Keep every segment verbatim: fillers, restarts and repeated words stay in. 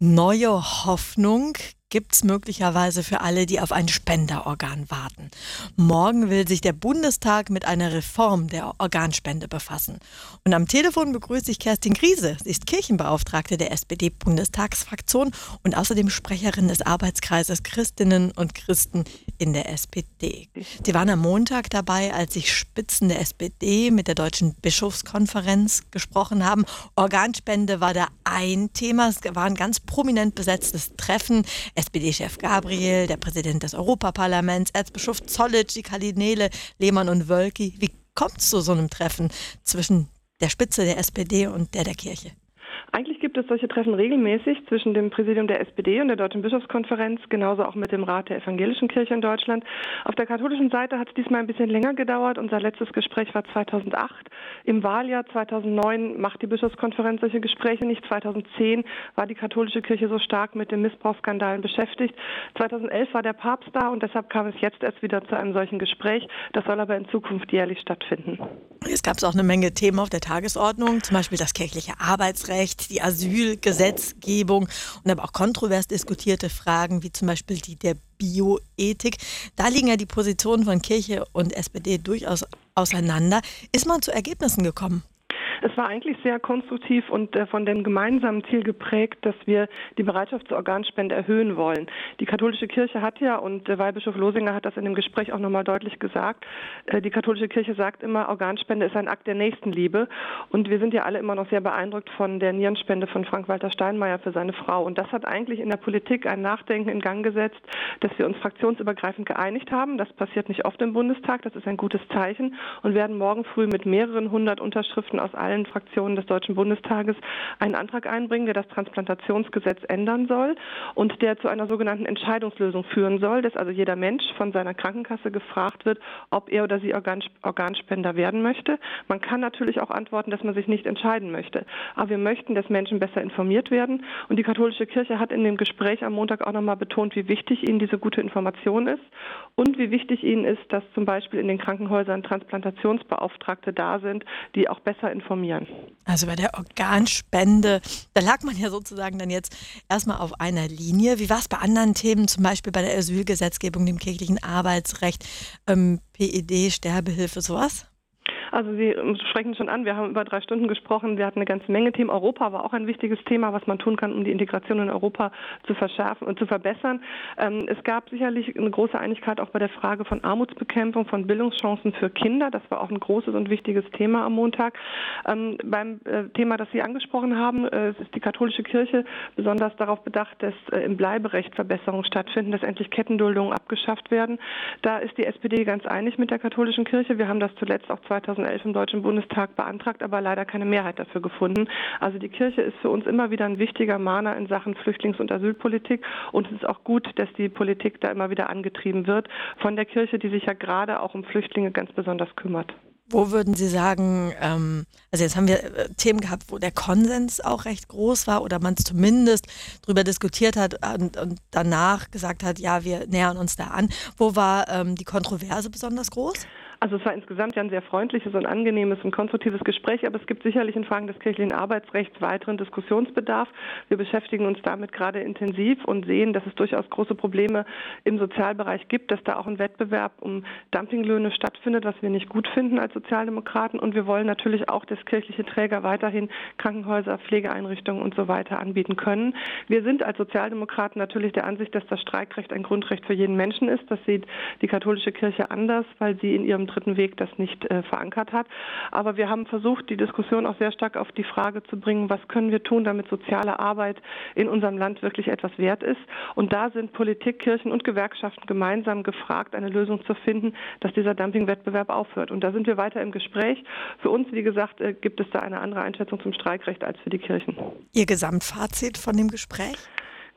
Neue Hoffnung gibt's möglicherweise für alle, die auf ein Spenderorgan warten. Morgen will sich der Bundestag mit einer Reform der Organspende befassen. Und am Telefon begrüße ich Kerstin Griese. Sie ist Kirchenbeauftragte der S P D-Bundestagsfraktion und außerdem Sprecherin des Arbeitskreises Christinnen und Christen in der S P D. Sie waren am Montag dabei, als sich Spitzen der S P D mit der Deutschen Bischofskonferenz gesprochen haben. Organspende war da ein Thema. Es war ein ganz prominent besetztes Treffen. S P D-Chef Gabriel, der Präsident des Europaparlaments, Erzbischof Zollitsch, die Kardinäle Lehmann und Wölki. Wie kommt es zu so einem Treffen zwischen der Spitze der S P D und der der Kirche? Eigentlich gibt es solche Treffen regelmäßig zwischen dem Präsidium der S P D und der Deutschen Bischofskonferenz, genauso auch mit dem Rat der Evangelischen Kirche in Deutschland. Auf der katholischen Seite hat es diesmal ein bisschen länger gedauert. Unser letztes Gespräch war zweitausendacht. Im Wahljahr zweitausendneun macht die Bischofskonferenz solche Gespräche nicht. zweitausendzehn war die katholische Kirche so stark mit den Missbrauchsskandalen beschäftigt. zweitausendelf war der Papst da und deshalb kam es jetzt erst wieder zu einem solchen Gespräch. Das soll aber in Zukunft jährlich stattfinden. Es gab auch eine Menge Themen auf der Tagesordnung, zum Beispiel das kirchliche Arbeitsrecht, die Asylgesetzgebung und aber auch kontrovers diskutierte Fragen, wie zum Beispiel die der Bioethik. Da liegen ja die Positionen von Kirche und S P D durchaus auseinander. Ist man zu Ergebnissen gekommen? Es war eigentlich sehr konstruktiv und äh, von dem gemeinsamen Ziel geprägt, dass wir die Bereitschaft zur Organspende erhöhen wollen. Die katholische Kirche hat ja, und äh, Weihbischof Losinger hat das in dem Gespräch auch nochmal deutlich gesagt, äh, die katholische Kirche sagt immer, Organspende ist ein Akt der Nächstenliebe. Und wir sind ja alle immer noch sehr beeindruckt von der Nierenspende von Frank-Walter Steinmeier für seine Frau. Und das hat eigentlich in der Politik ein Nachdenken in Gang gesetzt, dass wir uns fraktionsübergreifend geeinigt haben. Das passiert nicht oft im Bundestag, das ist ein gutes Zeichen und werden morgen früh mit mehreren hundert Unterschriften aus allen Fraktionen des Deutschen Bundestages einen Antrag einbringen, der das Transplantationsgesetz ändern soll und der zu einer sogenannten Entscheidungslösung führen soll, dass also jeder Mensch von seiner Krankenkasse gefragt wird, ob er oder sie Organ- Organspender werden möchte. Man kann natürlich auch antworten, dass man sich nicht entscheiden möchte. Aber wir möchten, dass Menschen besser informiert werden. Und die katholische Kirche hat in dem Gespräch am Montag auch nochmal betont, wie wichtig ihnen diese gute Information ist und wie wichtig ihnen ist, dass zum Beispiel in den Krankenhäusern Transplantationsbeauftragte da sind, die auch besser informieren. Also bei der Organspende, da lag man ja sozusagen dann jetzt erstmal auf einer Linie. Wie war es bei anderen Themen, zum Beispiel bei der Asylgesetzgebung, dem kirchlichen Arbeitsrecht, ähm, P E D, Sterbehilfe, sowas? Also Sie sprechen schon an, wir haben über drei Stunden gesprochen, wir hatten eine ganze Menge Themen. Europa war auch ein wichtiges Thema, was man tun kann, um die Integration in Europa zu verschärfen und zu verbessern. Ähm, es gab sicherlich eine große Einigkeit auch bei der Frage von Armutsbekämpfung, von Bildungschancen für Kinder. Das war auch ein großes und wichtiges Thema am Montag. Ähm, beim äh, Thema, das Sie angesprochen haben, äh, ist die katholische Kirche besonders darauf bedacht, dass äh, im Bleiberecht Verbesserungen stattfinden, dass endlich Kettenduldungen abgeschafft werden. Da ist die S P D ganz einig mit der katholischen Kirche. Wir haben das zuletzt auch zweitausendelf im Deutschen Bundestag beantragt, aber leider keine Mehrheit dafür gefunden. Also die Kirche ist für uns immer wieder ein wichtiger Mahner in Sachen Flüchtlings- und Asylpolitik und es ist auch gut, dass die Politik da immer wieder angetrieben wird von der Kirche, die sich ja gerade auch um Flüchtlinge ganz besonders kümmert. Wo würden Sie sagen, ähm, also jetzt haben wir äh, Themen gehabt, wo der Konsens auch recht groß war oder man es zumindest drüber diskutiert hat und, und danach gesagt hat, ja, wir nähern uns da an. Wo war ähm, die Kontroverse besonders groß? Also es war insgesamt ja ein sehr freundliches und angenehmes und konstruktives Gespräch, aber es gibt sicherlich in Fragen des kirchlichen Arbeitsrechts weiteren Diskussionsbedarf. Wir beschäftigen uns damit gerade intensiv und sehen, dass es durchaus große Probleme im Sozialbereich gibt, dass da auch ein Wettbewerb um Dumpinglöhne stattfindet, was wir nicht gut finden als Sozialdemokraten. Und wir wollen natürlich auch, dass kirchliche Träger weiterhin Krankenhäuser, Pflegeeinrichtungen und so weiter anbieten können. Wir sind als Sozialdemokraten natürlich der Ansicht, dass das Streikrecht ein Grundrecht für jeden Menschen ist. Das sieht die katholische Kirche anders, weil sie in ihrem dritten Weg das nicht äh, verankert hat. Aber wir haben versucht, die Diskussion auch sehr stark auf die Frage zu bringen, was können wir tun, damit soziale Arbeit in unserem Land wirklich etwas wert ist. Und da sind Politik, Kirchen und Gewerkschaften gemeinsam gefragt, eine Lösung zu finden, dass dieser Dumpingwettbewerb aufhört. Und da sind wir weiter im Gespräch. Für uns, wie gesagt, äh, gibt es da eine andere Einschätzung zum Streikrecht als für die Kirchen. Ihr Gesamtfazit von dem Gespräch?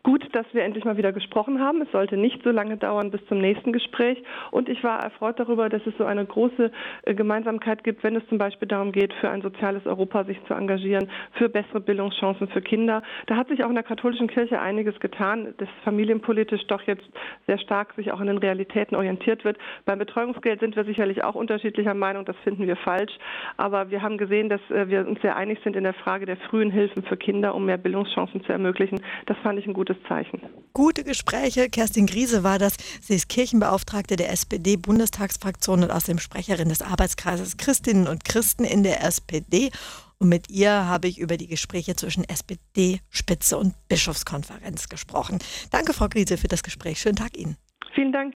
Gut, dass wir endlich mal wieder gesprochen haben. Es sollte nicht so lange dauern bis zum nächsten Gespräch. Und ich war erfreut darüber, dass es so eine große äh, Gemeinsamkeit gibt, wenn es zum Beispiel darum geht, für ein soziales Europa sich zu engagieren, für bessere Bildungschancen für Kinder. Da hat sich auch in der katholischen Kirche einiges getan, dass familienpolitisch doch jetzt sehr stark sich auch an den Realitäten orientiert wird. Beim Betreuungsgeld sind wir sicherlich auch unterschiedlicher Meinung, das finden wir falsch. Aber wir haben gesehen, dass äh, wir uns sehr einig sind in der Frage der frühen Hilfen für Kinder, um mehr Bildungschancen zu ermöglichen. Das fand ich ein gutes Zeichen. Gute Gespräche. Kerstin Griese war das. Sie ist Kirchenbeauftragte der S P D-Bundestagsfraktion und außerdem Sprecherin des Arbeitskreises Christinnen und Christen in der S P D. Und mit ihr habe ich über die Gespräche zwischen S P D-Spitze und Bischofskonferenz gesprochen. Danke, Frau Griese, für das Gespräch. Schönen Tag Ihnen. Vielen Dank.